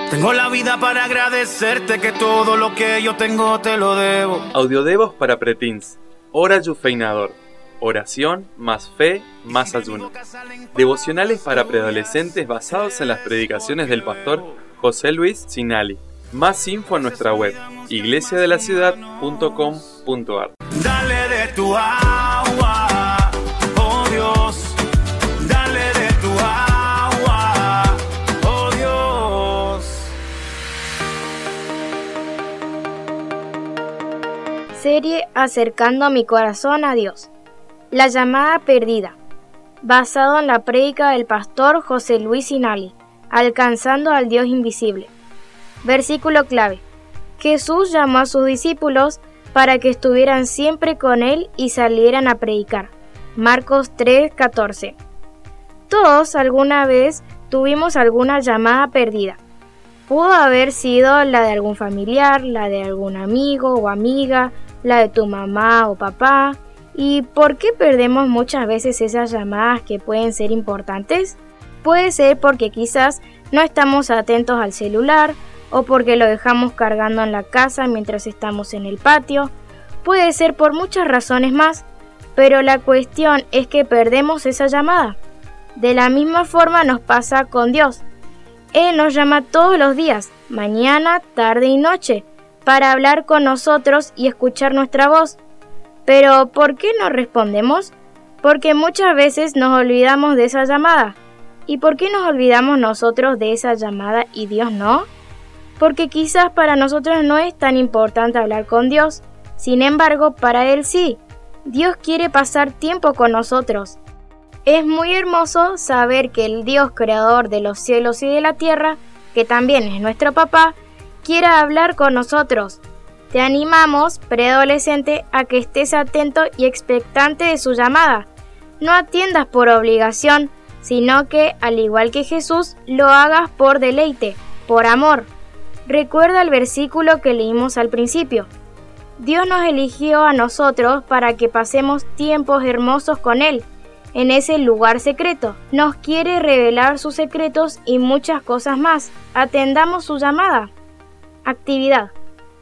Tengo la vida para agradecerte, que todo lo que yo tengo te lo debo. Audiodevos para preteens. Hora Yufeinador. Oración más fe más ayuno. Devocionales para preadolescentes basados en las predicaciones del pastor José Luis Sinali. Más info en nuestra web, iglesiadelaciudad.com.ar. Dale de tu agua, oh Dios. Dale de tu agua, oh Dios. Serie Acercando mi corazón a Dios. La llamada perdida. Basado en la prédica del pastor José Luis Sinali. Alcanzando al Dios invisible. Versículo clave. Jesús llamó a sus discípulos para que estuvieran siempre con Él y salieran a predicar. Marcos 3:14. Todos alguna vez tuvimos alguna llamada perdida. Pudo haber sido la de algún familiar, la de algún amigo o amiga, la de tu mamá o papá. ¿Y por qué perdemos muchas veces esas llamadas que pueden ser importantes? Puede ser porque quizás no estamos atentos al celular, o porque lo dejamos cargando en la casa mientras estamos en el patio. Puede ser por muchas razones más, pero la cuestión es que perdemos esa llamada. De la misma forma nos pasa con Dios. Él nos llama todos los días, mañana, tarde y noche, para hablar con nosotros y escuchar nuestra voz. Pero ¿por qué no respondemos? Porque muchas veces nos olvidamos de esa llamada. ¿Y por qué nos olvidamos nosotros de esa llamada y Dios no? Porque quizás para nosotros no es tan importante hablar con Dios. Sin embargo, para Él sí. Dios quiere pasar tiempo con nosotros. Es muy hermoso saber que el Dios creador de los cielos y de la tierra, que también es nuestro papá, quiere hablar con nosotros. Te animamos, preadolescente, a que estés atento y expectante de su llamada. No atiendas por obligación, sino que, al igual que Jesús, lo hagas por deleite, por amor. Recuerda el versículo que leímos al principio. Dios nos eligió a nosotros para que pasemos tiempos hermosos con Él, en ese lugar secreto. Nos quiere revelar sus secretos y muchas cosas más. Atendamos su llamada. Actividad.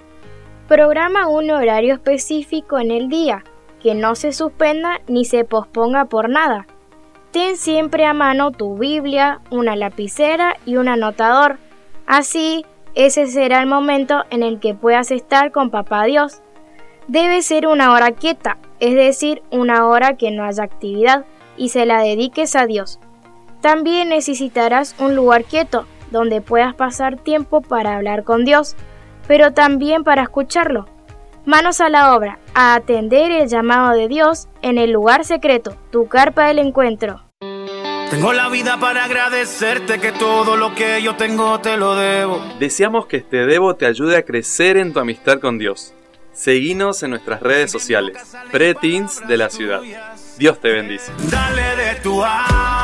Programa un horario específico en el día, que no se suspenda ni se posponga por nada. Ten siempre a mano tu Biblia, una lapicera y un anotador. Así, ese será el momento en el que puedas estar con Papá Dios. Debe ser una hora quieta, es decir, una hora que no haya actividad y se la dediques a Dios. También necesitarás un lugar quieto, donde puedas pasar tiempo para hablar con Dios, pero también para escucharlo. Manos a la obra, a atender el llamado de Dios en el lugar secreto, tu carpa del encuentro. Tengo la vida para agradecerte, que todo lo que yo tengo te lo debo. Deseamos que este Devo te ayude a crecer en tu amistad con Dios. Seguinos en nuestras redes sociales, Preteens de la Ciudad. Dios te bendice. Dale de tu agua.